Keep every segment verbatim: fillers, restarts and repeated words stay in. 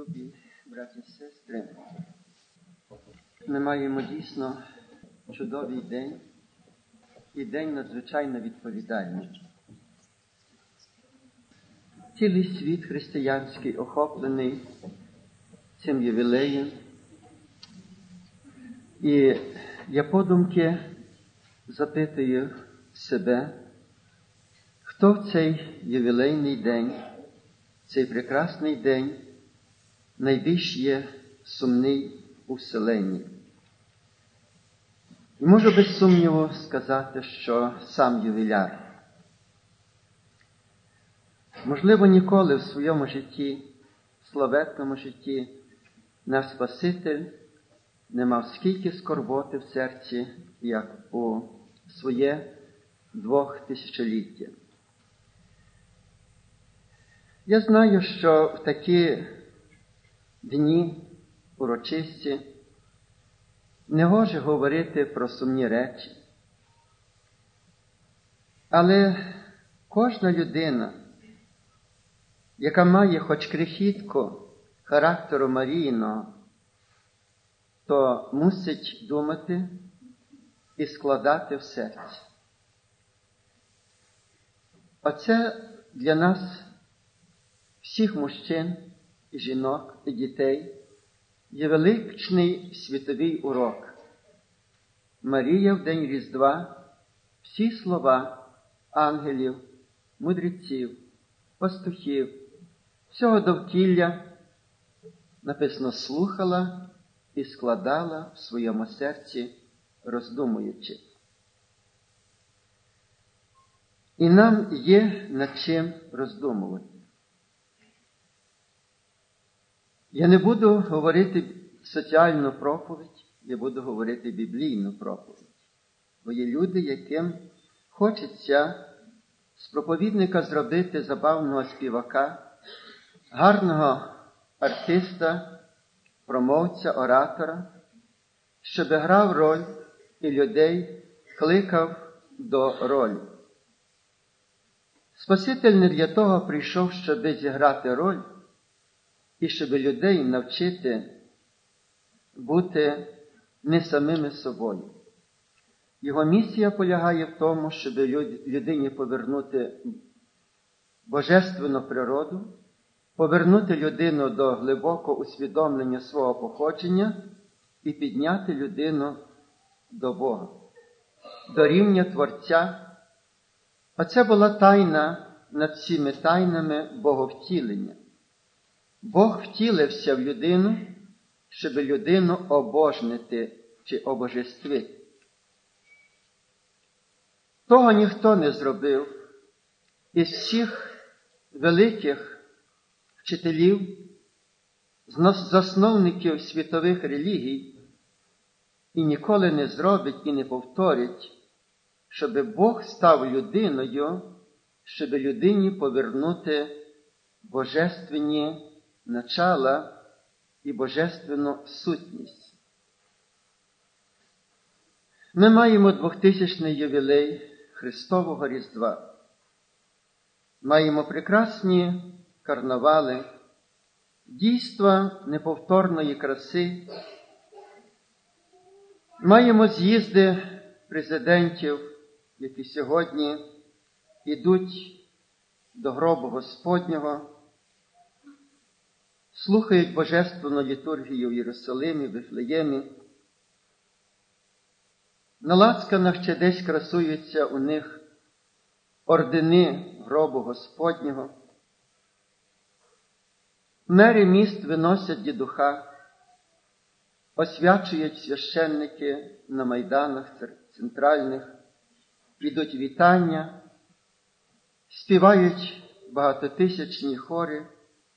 Любі браті і сестри, ми маємо дійсно чудовий день і день надзвичайно відповідальний. Цілий світ християнський охоплений цим ювілеєм. І я подумки запитую себе, хто в цей ювілейний день, цей прекрасний день, найбільш є сумний у вселенні. І можу без сумніву сказати, що сам ювіляр. Можливо, ніколи в своєму житті, славетному житті, наш Спаситель не мав скільки скорботи в серці, як у своє двохтисячоліття. Я знаю, що в такі дні урочисті не гоже говорити про сумні речі. Але кожна людина, яка має хоч крихітку характеру Маріїного, то мусить думати і складати в серці. Оце для нас, всіх мужчин і жінок, і дітей, є величний світовий урок. Марія в день Різдва всі слова ангелів, мудреців, пастухів, всього довкілля, написано, слухала і складала в своєму серці, роздумуючи. І нам є над чим роздумувати. Я не буду говорити соціальну проповідь, я буду говорити біблійну проповідь. Бо є люди, яким хочеться з проповідника зробити забавного співака, гарного артиста, промовця, оратора, щоб грав роль і людей кликав до ролі. Спаситель не для того прийшов, щоб зіграти роль, і щоб людей навчити бути не самими собою. Його місія полягає в тому, щоб людині повернути божественну природу, повернути людину до глибокого усвідомлення свого походження і підняти людину до Бога, до рівня Творця. Оце була тайна над всіми тайнами Боговтілення. Бог втілився в людину, щоб людину обожнити чи обожествити. Того ніхто не зробив із всіх великих вчителів, засновників світових релігій, і ніколи не зробить і не повторить, щоб Бог став людиною, щоб людині повернути божественні начала і божественну сутність. Ми маємо двохтисячний ювілей Христового Різдва. Маємо прекрасні карнавали, дійства неповторної краси. Маємо з'їзди президентів, які сьогодні йдуть до гробу Господнього, слухають божественну літургію в Єрусалимі, в Вифлеємі. На лацканах ще десь красуються у них ордени гробу Господнього. Мери міст виносять дідуха, освячують священники на майданах центральних, ідуть вітання, співають багатотисячні хори,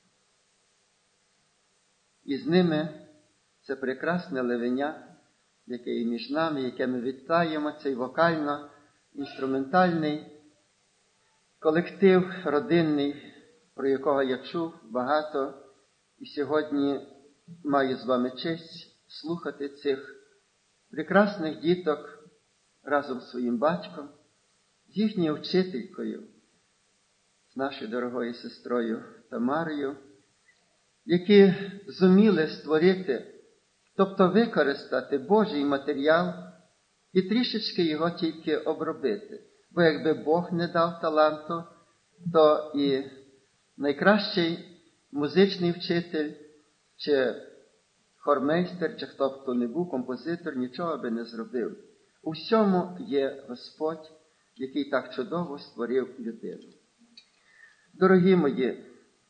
і з ними це прекрасне левеня, яке є між нами, яке ми вітаємо, цей вокально-інструментальний колектив родинний, про якого я чув багато, і сьогодні маю з вами честь слухати цих прекрасних діток разом з своїм батьком, з їхньою вчителькою, з нашою дорогою сестрою Тамарою, які зуміли створити, тобто використати Божий матеріал і трішечки його тільки обробити. Бо якби Бог не дав таланту, то і найкращий музичний вчитель, чи хормейстер, чи хто б то не був, композитор, нічого би не зробив. У всьому є Господь, який так чудово створив людину. Дорогі мої,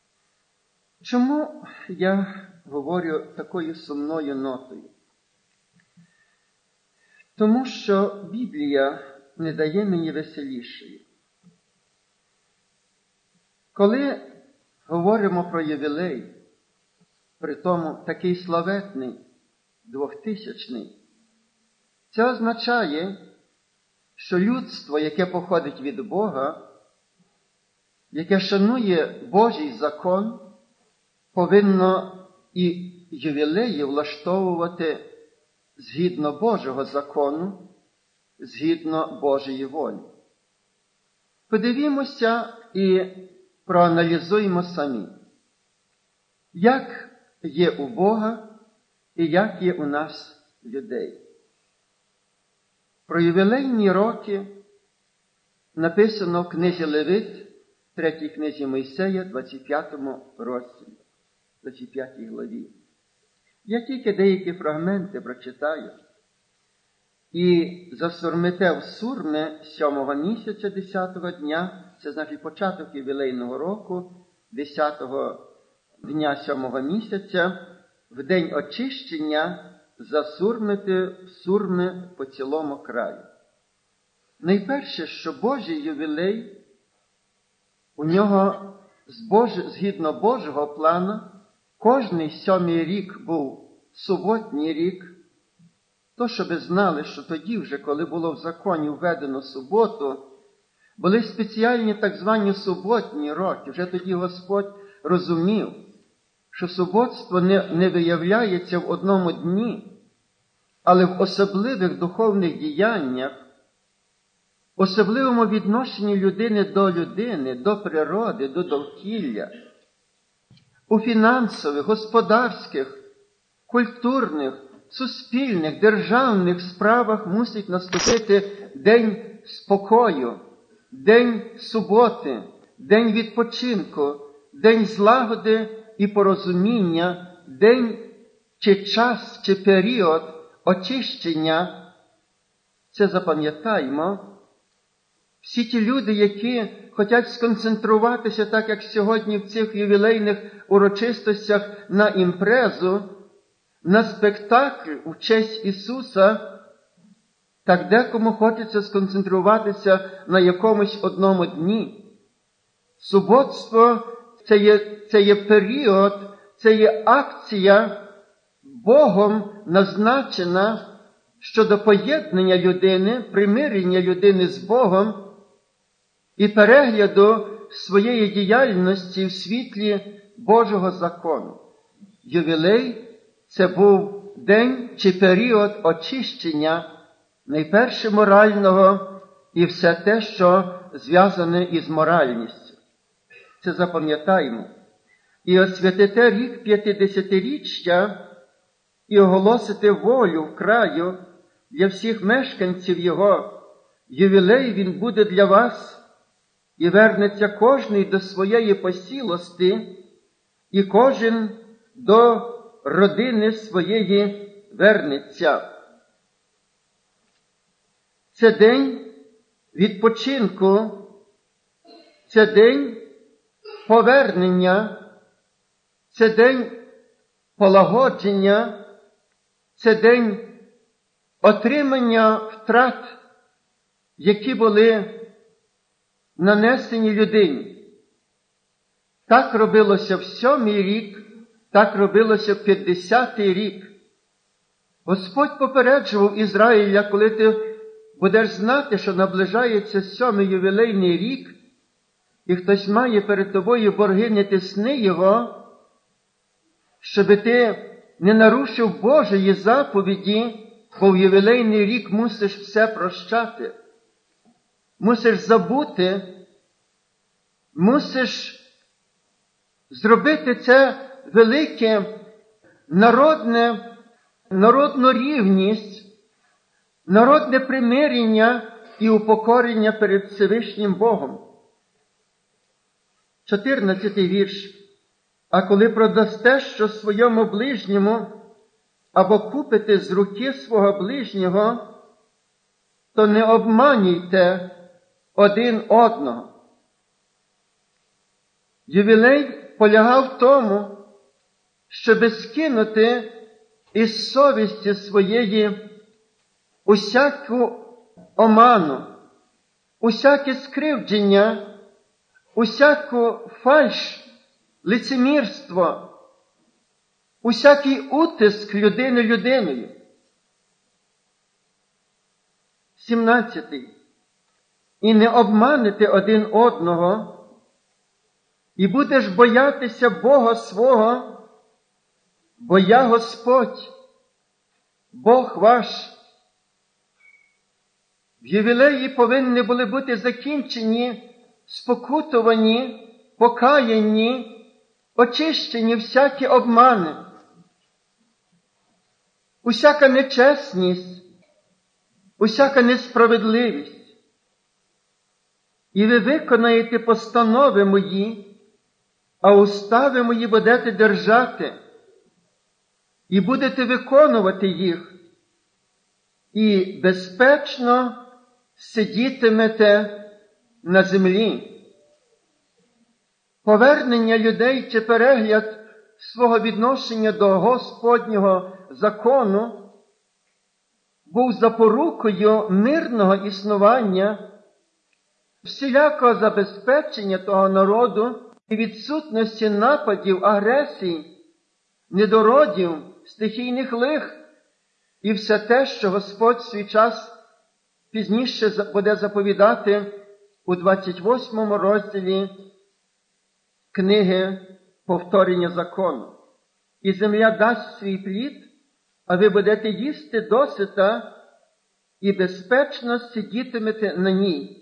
чому я говорю такою сумною нотою? Тому що Біблія не дає мені веселішої. Коли говоримо про ювілей, при тому такий славетний, двохтисячний, це означає, що людство, яке походить від Бога, яке шанує Божий закон, повинно і ювілеї влаштовувати згідно Божого закону, згідно Божої волі. Подивімося і проаналізуємо самі, як є у Бога і як є у нас людей. Про ювілейні роки написано в книзі Левит, третій книзі Мойсея, двадцять п'ятому розділі, двадцять п'ятій главі. Я тільки деякі фрагменти прочитаю. І засурмите в сурми сьомого місяця, десятого дня, це значить початок ювілейного року, десятого дня сьомого місяця, в день очищення засурмити сурми по цілому краю. Найперше, що Божий ювілей, у нього згідно Божого плану, кожний сьомий рік був суботній рік. То, щоб ви знали, що тоді вже, коли було в законі введено суботу, були спеціальні так звані суботні роки. Вже тоді Господь розумів, що суботство не, не виявляється в одному дні, але в особливих духовних діяннях, особливому відношенні людини до людини, до природи, до довкілля, у фінансових, господарських, культурних, суспільних, державних справах мусить наступити день спокою, день суботи, день відпочинку, день злагоди і порозуміння, день чи час, чи період очищення. Це запам'ятаємо. Всі ті люди, які хочуть сконцентруватися, так як сьогодні в цих ювілейних урочистостях, на імпрезу, на спектакль у честь Ісуса, так декому хочеться сконцентруватися на якомусь одному дні. Суботство – це є, це є період, це є акція Богом назначена щодо поєднання людини, примирення людини з Богом і перегляду своєї діяльності в світлі Божого закону. Ювілей – це був день чи період очищення, найперше морального і все те, що зв'язане із моральністю. Це запам'ятаємо. І освятите рік п'ятидесятиріччя і оголосите волю в краю для всіх мешканців його. Ювілей він буде для вас, і вернеться кожний до своєї посілості, і кожен до родини своєї вернеться. Це день відпочинку, це день повернення, це день полагодження, це день отримання втрат, які були нанесені людині. Так робилося в сьомий рік, так робилося в п'ятдесятий рік. Господь попереджував Ізраїля, коли ти будеш знати, що наближається сьомий ювілейний рік, і хтось має перед тобою борги, не тисни його, щоби ти не нарушив Божої заповіді, бо в ювілейний рік мусиш все прощати. Мусиш забути, мусиш зробити це велике народне, народну рівність, народне примирення і упокорення перед Всевишнім Богом. чотирнадцятий вірш. А коли продасте що своєму ближньому, або купите з руки свого ближнього, то не обманюйте один одного. Ювілей полягав в тому, щоби скинути із совісті своєї усяку оману, усяке скривдження, усяку фальш, лицемірство, усякий утиск людини людиною. сімнадцятий. І не обманете один одного, і будеш боятися Бога свого, бо я Господь, Бог ваш. В ювілеї повинні були бути закінчені, спокутовані, покаянні, очищені всякі обмани, усяка нечесність, усяка несправедливість. І ви виконаєте постанови мої, а устави мої будете держати, і будете виконувати їх, і безпечно сидітимете на землі. Повернення людей чи перегляд свого відношення до Господнього закону був запорукою мирного існування, всілякого забезпечення того народу і відсутності нападів, агресій, недородів, стихійних лих і все те, що Господь свій час пізніше буде заповідати у двадцять восьмому розділі книги «Повторення закону». І земля дасть свій плід, а ви будете їсти досита і безпечно сидітимете на ній.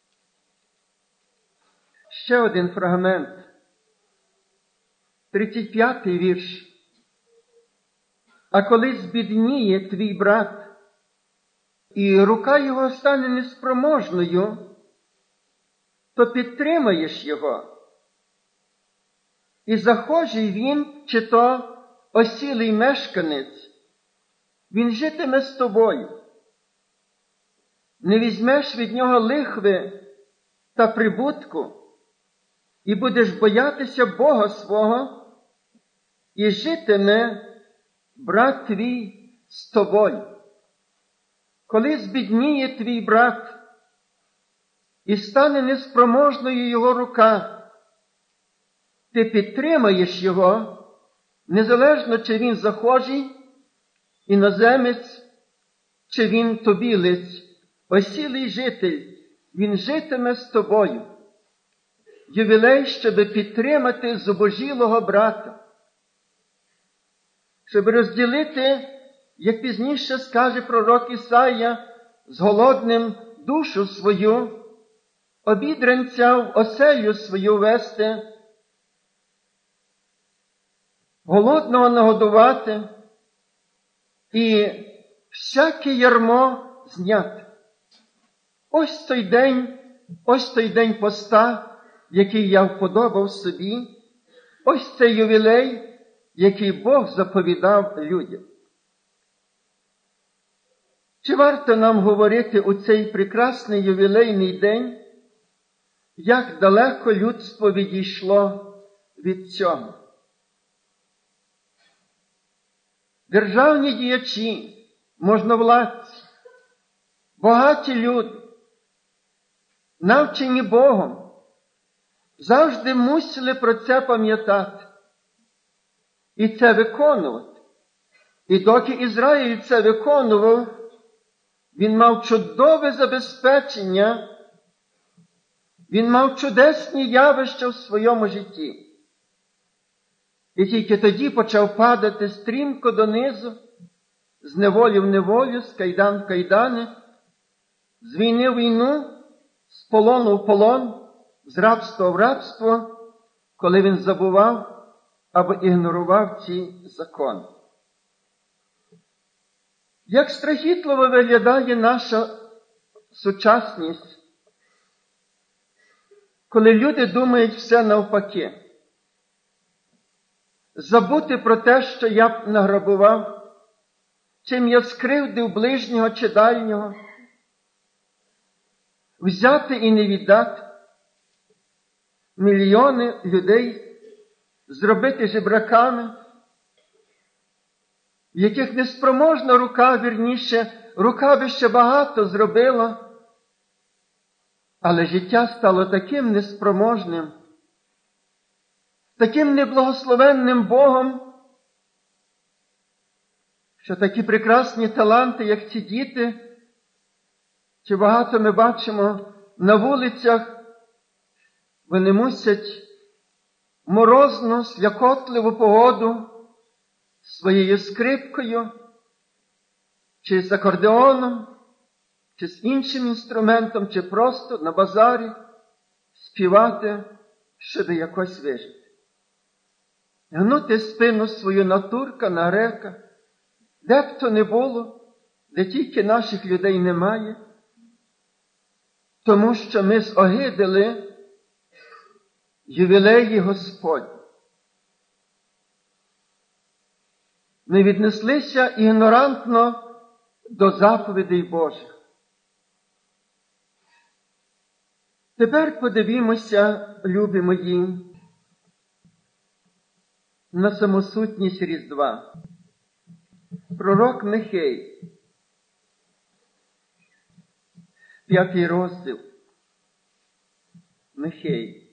Ще один фрагмент. тридцять п'ятий вірш. А коли збідніє твій брат, і рука його стане неспроможною, то підтримаєш його. І захожий він, чи то осілий мешканець, він житиме з тобою. Не візьмеш від нього лихви та прибутку, і будеш боятися Бога свого, і житиме брат твій з тобою. Коли збідніє твій брат, і стане неспроможною його рука, ти підтримаєш його, незалежно, чи він захожий, іноземець, чи він тобілець, осілий житель, він житиме з тобою. Ювілей, щоби підтримати зубожілого брата, щоб розділити, як пізніше скаже пророк Ісая, з голодним душу свою, обідранця в оселю свою вести, голодного нагодувати і всяке ярмо зняти. Ось той день, ось той день поста, який я вподобав собі, ось цей ювілей, який Бог заповідав людям. Чи варто нам говорити у цей прекрасний ювілейний день, як далеко людство відійшло від цього? Державні діячі, можновладці, багаті люди, навчені Богом, завжди мусили про це пам'ятати і це виконувати. І доки Ізраїль це виконував, він мав чудове забезпечення, він мав чудесні явища в своєму житті. І тільки тоді почав падати стрімко донизу, з неволі в неволю, з кайдан в кайдани, з війни в війну, з полону в полон, з рабства в рабство, коли він забував або ігнорував ці закони. Як страхітливо виглядає наша сучасність, коли люди думають все навпаки. Забути про те, що я б награбував, чим я скривдив ближнього чи дальнього, взяти і не віддати, мільйони людей зробити жебраками, в яких неспроможна рука, вірніше, рука би ще багато зробила, але життя стало таким неспроможним, таким неблагословенним Богом, що такі прекрасні таланти, як ці діти, чи багато ми бачимо на вулицях, вони мусять морозну, слякотливу погоду своєю скрипкою, чи з акордеоном, чи з іншим інструментом, чи просто на базарі співати, щоб якось вижити. Гнути спину свою на турка, на грека, де б то не було, де тільки наших людей немає, тому що ми зогидили ювілеї Господні. Ми віднеслися ігнорантно до заповідей Божих. Тепер подивімося, любі мої, на самосутність Різдва. Пророк Михей, п'ятий розділ. Михей.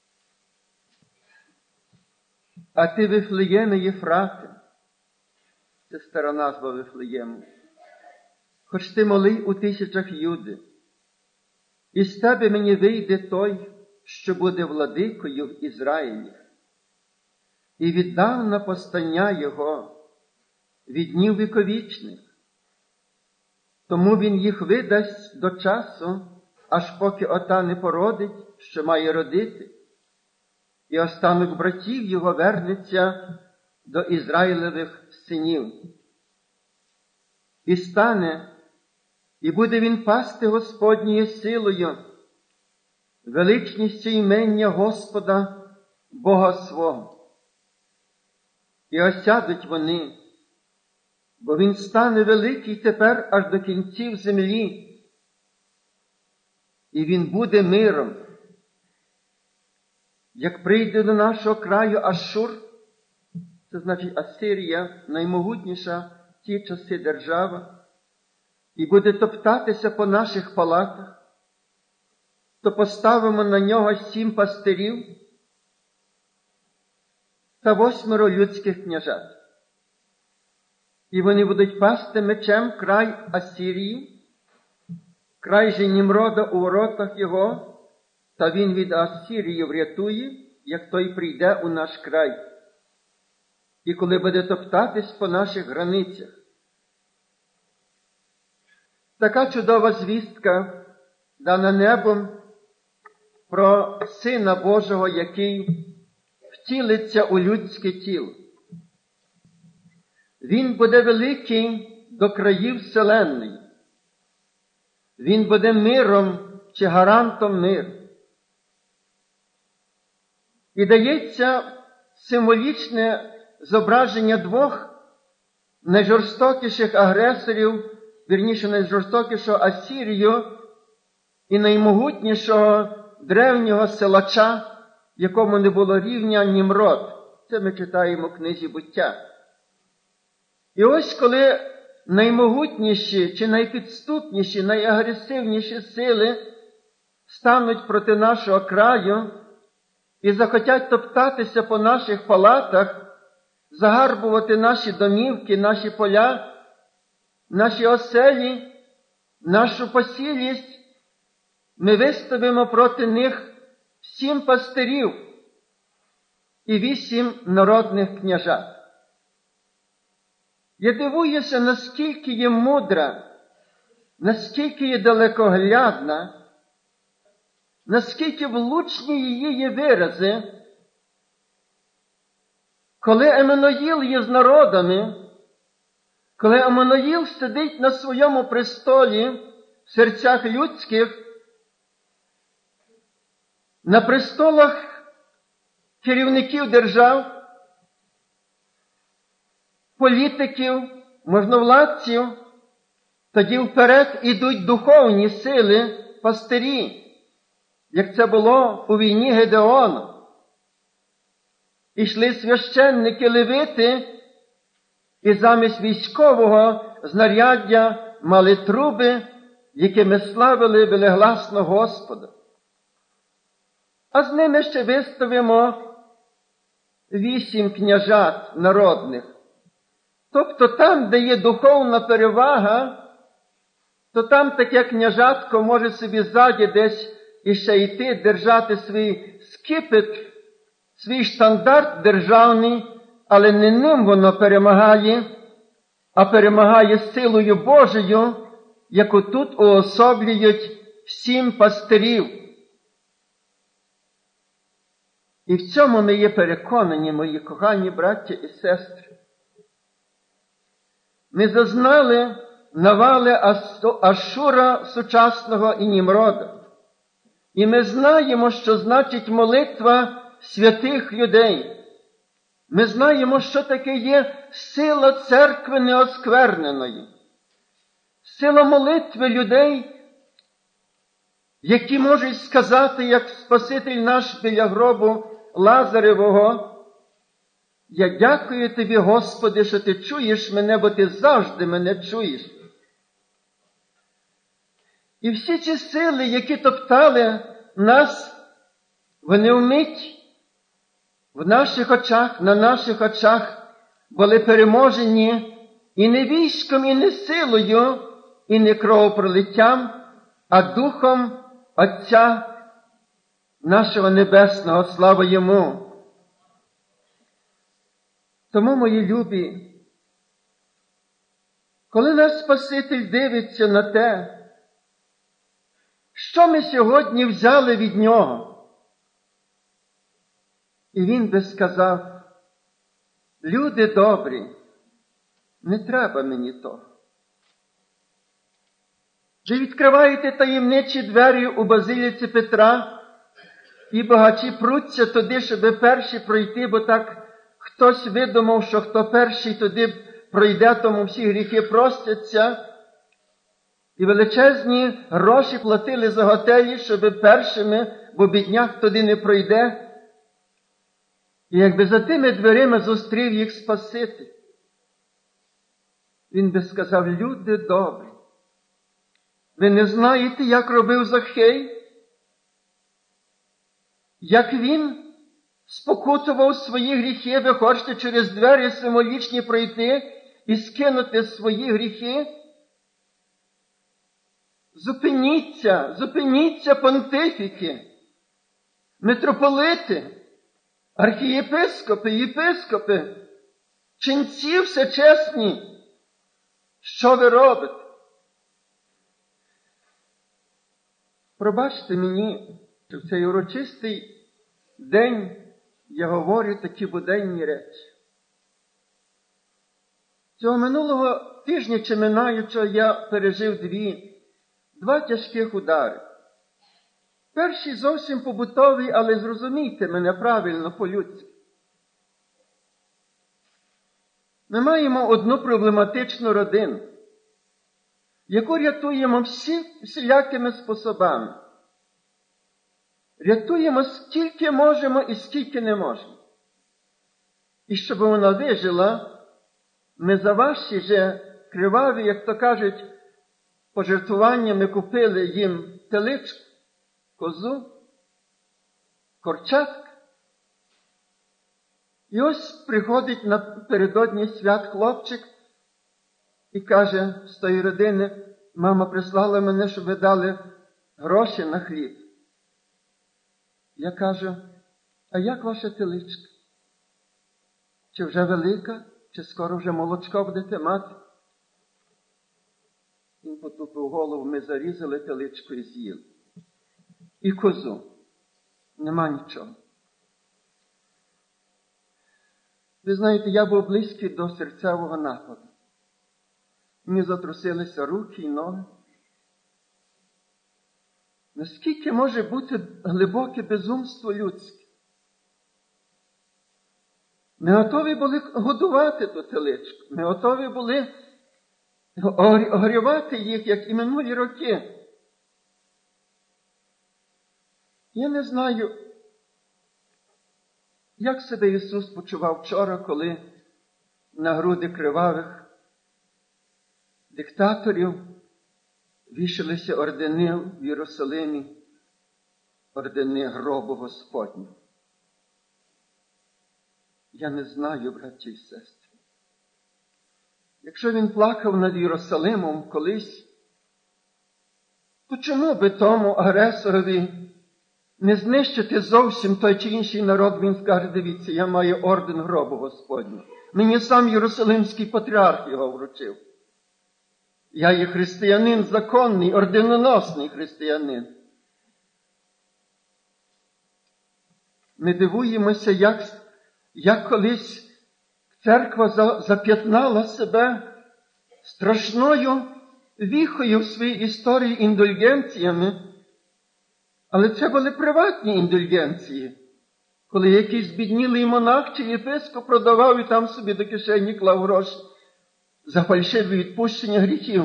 А ти, Вифлеєме Єфрате, це стара назва Вифлеєму, хоч ти малий у тисячах Юди, і з тебе мені вийде той, що буде владикою в Ізраїлі, і віддав на постання його від днів віковічних. Тому він їх видасть до часу, аж поки ота не породить, що має родити, і останок братів його вернеться до Ізраїлевих синів. І стане, і буде він пасти Господньою силою, величністю імення Господа, Бога свого. І осядуть вони, бо він стане великий тепер аж до кінців землі, і він буде миром. Як прийде до нашого краю Ашур, це значить Асирія, наймогутніша в ті часи держава, і буде топтатися по наших палатах, то поставимо на нього сім пастирів та восьмеро людських княжат. І вони будуть пасти мечем край Асирії, край же Німрода у воротах його, та він від Асирії врятує, як той прийде у наш край. І коли буде топтатись по наших границях. Така чудова звістка, дана небом, про Сина Божого, який втілиться у людське тіло. Він буде великий до країв вселенної. Він буде миром чи гарантом миру. І дається символічне зображення двох найжорстокіших агресорів, вірніше найжорстокішого Асирію і наймогутнішого древнього силача, якому не було рівня, Німрод. Це ми читаємо в книзі «Буття». І ось коли наймогутніші чи найпідступніші, найагресивніші сили стануть проти нашого краю і захотять топтатися по наших палатах, загарбувати наші домівки, наші поля, наші оселі, нашу посілість, ми виставимо проти них сім пастирів і вісім народних княжат. Я дивуюся, наскільки є мудра, наскільки є далекоглядна, наскільки влучні її є вирази, Коли Еммануїл є з народами, коли Еммануїл сидить на своєму престолі в серцях людських, на престолах керівників держав, політиків, можновладців, тоді вперед ідуть духовні сили, пастирі, як це було у війні Гедеона. Ішли священники левити, і замість військового знаряддя мали труби, якими славили велегласно Господа. А з ними ще виставимо вісім княжат народних. Тобто там, де є духовна перевага, то там таке княжатко може собі ззаді десь іще йти, держати свій скипет, свій штандарт державний, але не ним воно перемагає, а перемагає силою Божою, яку тут уособлюють сім пастирів. І в цьому ми є переконані, мої кохані браття і сестри. Ми зазнали навали Ашура сучасного і Німрода. І ми знаємо, що значить молитва святих людей. Ми знаємо, що таке є сила церкви неоскверненої. Сила молитви людей, які можуть сказати, як Спаситель наш біля гробу Лазаревого: «Я дякую тобі, Господи, що ти чуєш мене, бо ти завжди мене чуєш». І всі ці сили, які топтали нас, вони вмить в наших очах, на наших очах були переможені і не військом, і не силою, і не кровопролиттям, а духом Отця нашого Небесного, слава Йому. Тому, мої любі, коли наш Спаситель дивиться на те, що ми сьогодні взяли від Нього, і Він би сказав: люди добрі, не треба мені того. Ви відкриваєте таємничі двері у базиліці Петра, і багачі пруться туди, щоб перші пройти, бо так хтось видумав, що хто перший туди пройде, тому всі гріхи простяться. І величезні гроші платили за готелі, щоб першими, бо бідняк туди не пройде. І якби за тими дверима зустрів їх Спаситель, Він би сказав: люди добрі, ви не знаєте, як робив Захей? Як він спокутував свої гріхи, ви хочете через двері символічні пройти і скинути свої гріхи? Зупиніться, зупиніться, понтифіки, митрополити, архієпископи, єпископи, ченці всечесні. Що ви робите? Пробачте мені, що в цей урочистий день я говорю такі буденні речі. Цього минулого тижня чи минаючого я пережив дві, два тяжких удари. Перший зовсім побутовий, але зрозумійте мене правильно, по-людськи. Ми маємо одну проблематичну родину, яку рятуємо всі, всілякими способами. Рятуємо скільки можемо і скільки не можемо. І щоб вона вижила, ми за ваші же криваві, як то кажуть, пожертвування ми купили їм теличку, козу, корчатка. І ось приходить напередодні свят хлопчик і каже з тої родини: мама прислала мене, щоб ви дали гроші на хліб. Я кажу: а як ваша теличка? Чи вже велика? Чи скоро вже молочко будете мати? Він потупив голову: ми зарізали теличку і з'їли. І козу. Нема нічого. Ви знаєте, я був близький до серцевого нападу. Мені затрусилися руки і ноги. Наскільки може бути глибоке безумство людське? Ми готові були годувати ту теличку. Ми готові були огрівати їх, як і минулі роки. Я не знаю, як себе Ісус почував вчора, коли на груди кривавих диктаторів вішалися ордени в Єрусалимі, ордени гробу Господнього. Я не знаю, браті і сестри. Якщо він плакав над Єрусалимом колись, то чому би тому агресорові не знищити зовсім той чи інший народ? Він скаже: дивіться, я маю орден гробу Господнього. Мені сам Єрусалимський патріарх його вручив. Я є християнин законний, орденоносний християнин. Ми дивуємося, як, як колись церква зап'ятнала себе страшною віхою в своїй історії індульгенціями. Але це були приватні індульгенції, коли якийсь збіднілий монах чи єпископ продавав і там собі до кишені клав гроші за фальшиве відпущення гріхів.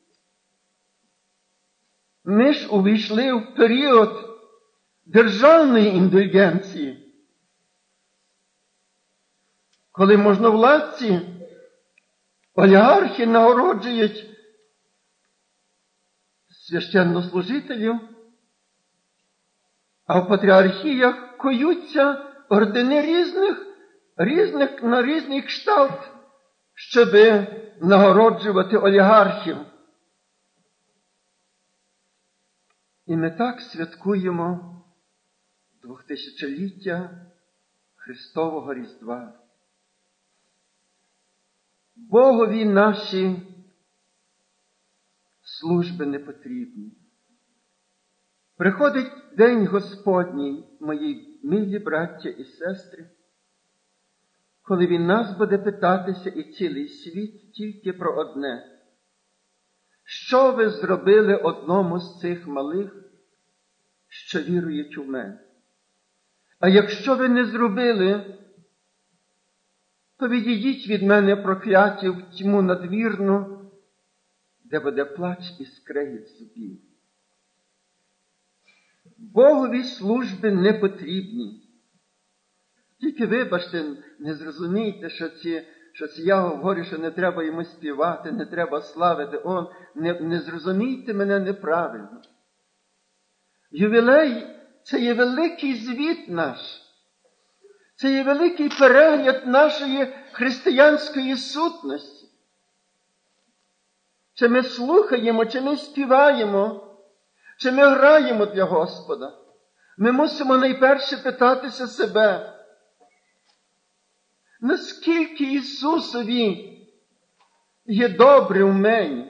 Ми ж увійшли в період державної індульгенції, коли можновладці, олігархи нагороджують священнослужителів, а в патріархіях коються ордени різних, різних на різний кшталт, щоб нагороджувати олігархів. І ми так святкуємо двохтисячоліття Христового Різдва. Богові наші служби не потрібні. Приходить День Господній, мої милі браття і сестри, коли Він нас буде питатися і цілий світ тільки про одне. Що ви зробили одному з цих малих, що вірують у мене? А якщо ви не зробили, то відійдіть від мене, прокляті, в тьму надвірну, де буде плач і скрегіт зубів. Богові служби не потрібні. Тільки вибачте, не зрозумійте, що, ці, що ці я говорю, що не треба йому співати, не треба славити. О, не, не зрозумійте мене неправильно. Ювілей – це є великий звіт наш. Це є великий перегляд нашої християнської сутності. Чи ми слухаємо, чи ми співаємо, чи ми граємо для Господа. Ми мусимо найперше питатися себе, наскільки Ісусові є добре в мені.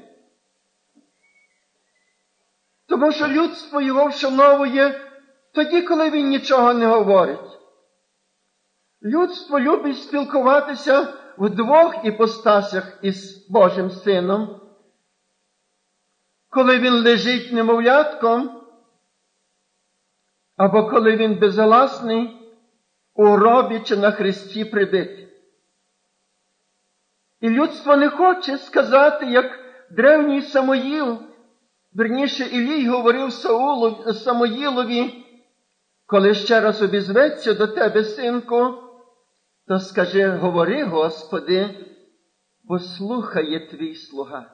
Тому що людство Його вшановує тоді, коли Він нічого не говорить. Людство любить спілкуватися в двох іпостасях із Божим Сином. Коли Він лежить немовлятком, або коли Він безгласний у гробі чи на хресті прибитий. І людство не хоче сказати, як древній Самоїл, верніше Ілій говорив Саулу, Самоїлові: коли ще раз обізветься до тебе, синку, то скажи: говори, Господи, бо слухає твій слуга.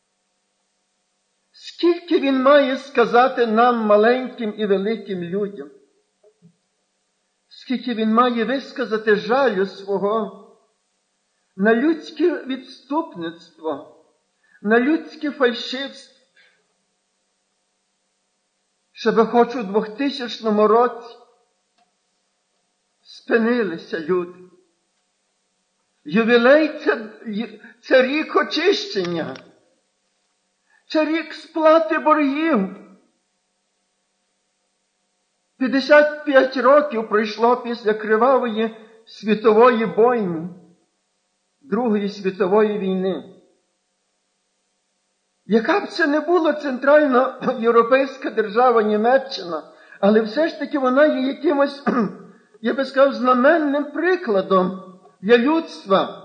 Скільки він має сказати нам, маленьким і великим людям? Скільки він має висказати жалю свого на людське відступництво, на людське фальшивство, щоб хоч у двохтисячному році спинилися люди. Ювілей це, – це рік очищення. Це рік сплати боргів. п'ятдесят п'ять років пройшло після кривавої світової бойні. Другої світової війни. Яка б це не була центральна європейська держава Німеччина, але все ж таки вона є якимось, я би сказав, знаменним прикладом для людства.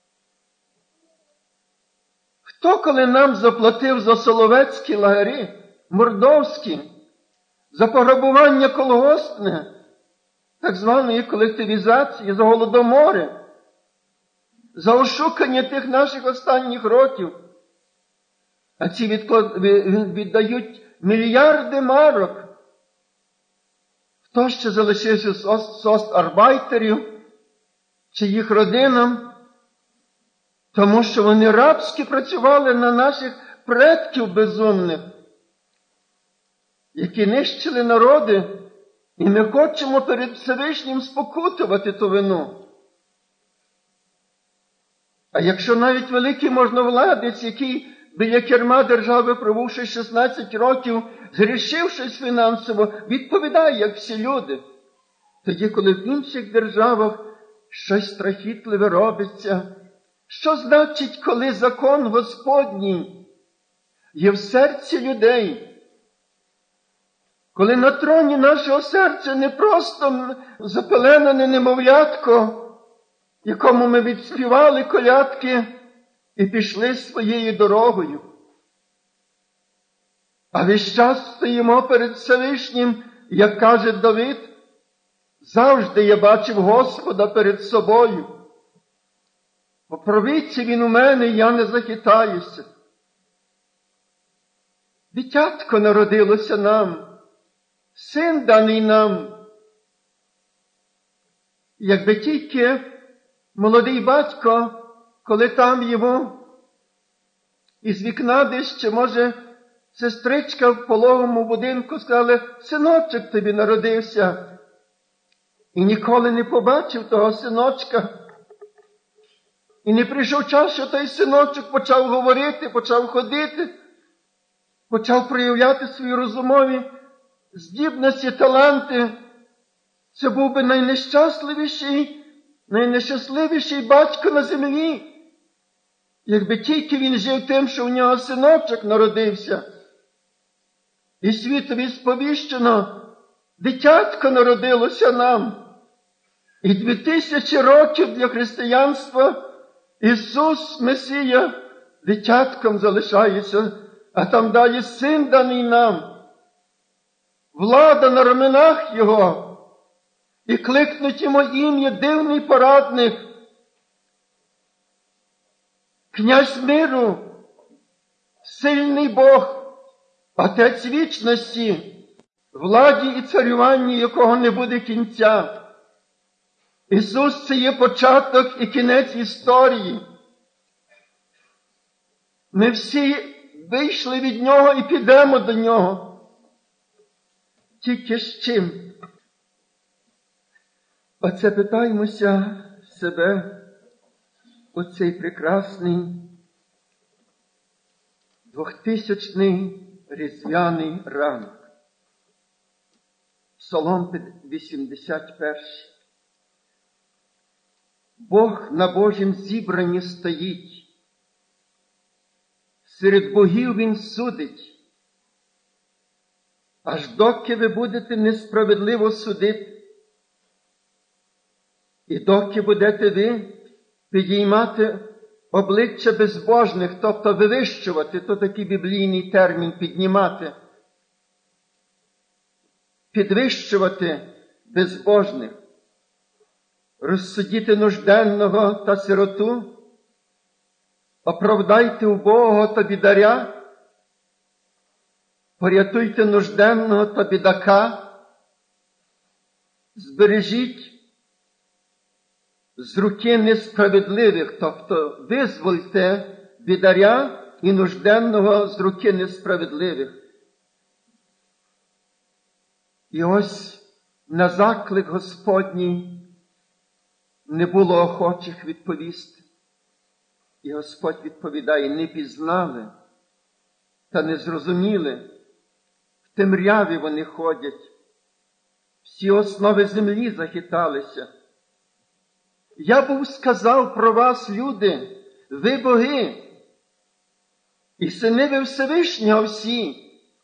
Хто коли нам заплатив за Соловецькі лагері, мордовські, за пограбування колгоспне, так званої колективізації, за голодомори, за ошукання тих наших останніх років? А ці відклад... віддають мільярди марок. Хто ще залишився з остарбайтерів чи їх родинам? Тому що вони рабськи працювали на наших предків безумних, які нищили народи, і ми хочемо перед Всевишнім спокутувати ту вину. А якщо навіть великий можновладець, який біля керма держави, пробувши шістнадцять років, згрішившись фінансово, відповідає, як всі люди, тоді, коли в інших державах щось страхітливе робиться, що значить, коли закон Господній є в серці людей? Коли на троні нашого серця не просто запеленене немовлятко, якому ми відспівали колядки і пішли своєю дорогою, а весь час стоїмо перед Всевишнім, як каже Давид, завжди я бачив Господа перед собою. По правиці він у мене, і я не захитаюся. Дитятко народилося нам, син даний нам. Якби тільки молодий батько, коли там йому із вікна десь, чи може сестричка в пологовому будинку сказали, синочок тобі народився. І ніколи не побачив того синочка. І не прийшов час, що той синочок почав говорити, почав ходити, почав проявляти свої розумові здібності, таланти. Це був би найнещасливіший, найнещасливіший батько на землі, якби тільки він жив тим, що в нього синочок народився. І світові сповіщено, дитятко народилося нам. І дві тисячі років для християнства Ісус, Месія, дитятком залишається, а там далі син даний нам. Влада на раменах Його. І кликнуть йому ім'я дивний порадник, князь миру, сильний Бог, Отець вічності, владі і царюванні якого не буде кінця. Ісус – це є початок і кінець історії. Ми всі вийшли від Нього і підемо до Нього. Тільки з чим? Оце питаємося себе у цей прекрасний двохтисячний різдвяний ранок. Псалом вісімдесят перший. Бог на Божім зібранні стоїть. Серед богів Він судить. Аж доки ви будете несправедливо судити, і доки будете ви підіймати обличчя безбожних, тобто вивищувати, то такий біблійний термін піднімати, підвищувати безбожних, розсудіти нужденного та сироту, оправдайте убогого та бідаря, порятуйте нужденного та бідака, збережіть з руки несправедливих, тобто визвольте бідаря і нужденного з руки несправедливих. І ось на заклик Господній не було охочих відповісти. І Господь відповідає, не пізнали та не зрозуміли, в темряві вони ходять, всі основи землі захиталися. Я був сказав про вас, люди, ви боги, і сини ви Всевишнього всі.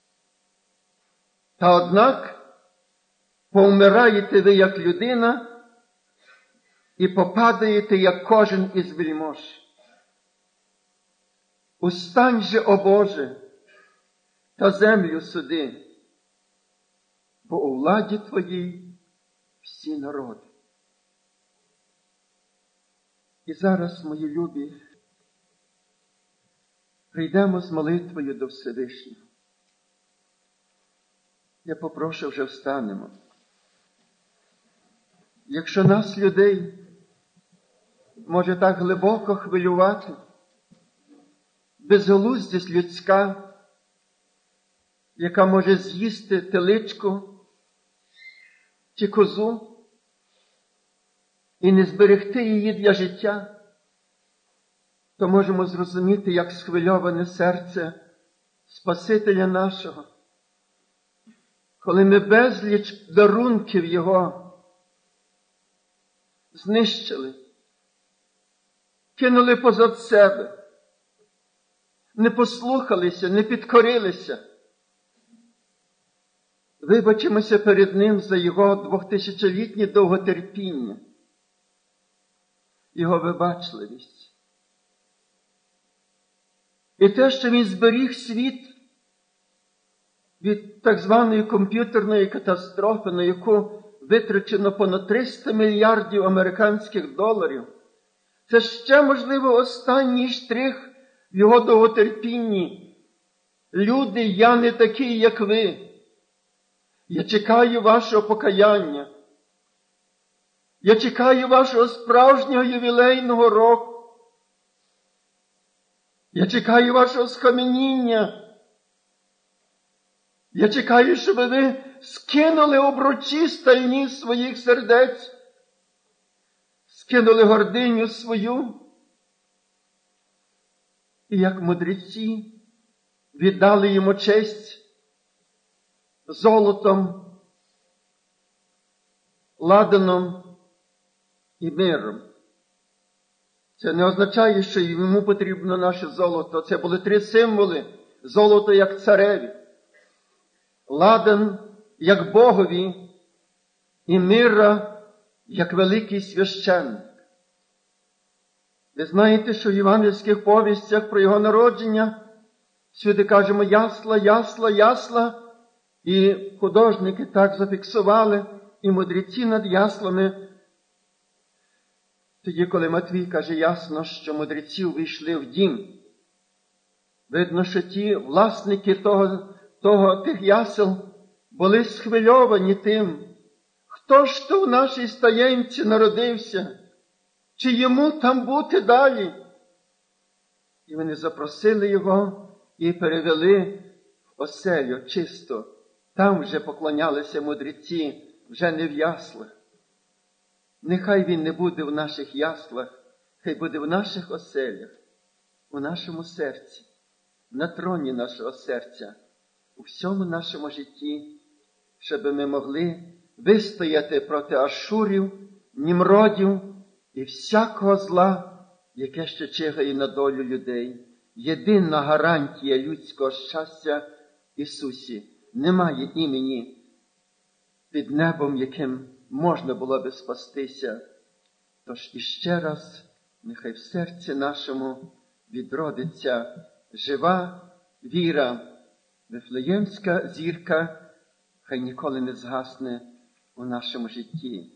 Та однак повмираєте ви як людина і попадаєте, як кожен із вельмож. Устань же, о Боже, та землю суди, бо у владі Твоїй всі народи. І зараз, мої любі, прийдемо з молитвою до Всевишнього. Я попрошу, вже встанемо. Якщо нас, людей, може так глибоко хвилювати безглуздість людська, яка може з'їсти теличку чи козу і не зберегти її для життя, то можемо зрозуміти, як схвильоване серце Спасителя нашого, коли ми безліч дарунків Його знищили, кинули позад себе, не послухалися, не підкорилися. Вибачимося перед Ним за Його двохтисячолітнє довготерпіння, Його вибачливість. І те, що Він зберіг світ від так званої комп'ютерної катастрофи, на яку витрачено понад триста мільярдів американських доларів, це ще, можливо, останній штрих в Його довготерпінні. Люди, я не такий, як ви. Я чекаю вашого покаяння. Я чекаю вашого справжнього ювілейного року. Я чекаю вашого схаменіння. Я чекаю, щоб ви скинули обручі стальні своїх сердець, скинули гординю свою, і як мудреці віддали йому честь золотом, ладаном і миром. Це не означає, що йому потрібно наше золото. Це були три символи. Золото як цареві, ладан як Богові і мира як великий священник. Ви знаєте, що в євангельських повістях про Його народження всюди кажемо ясла, ясла, ясла, і художники так зафіксували, і мудреці над яслами. Тоді, коли Матвій каже ясно, що мудреці увійшли в дім, видно, що ті власники того, того, тих ясел були схвильовані тим, хто ж то в нашій стаєнці народився, чи йому там бути далі. І вони запросили його і перевели в оселю чисто. Там вже поклонялися мудреці, вже не в яслах. Нехай він не буде в наших яслах, хай буде в наших оселях, у нашому серці, на троні нашого серця, у всьому нашому житті, щоб ми могли вистояти проти Ашурів, Німродів і всякого зла, яке ще чигає на долю людей. Єдина гарантія людського щастя – Ісусі. Немає імені під небом, яким можна було би спастися. Тож іще раз, нехай в серці нашому відродиться жива віра, Вифлеємська зірка, хай ніколи не згасне у нашому житті.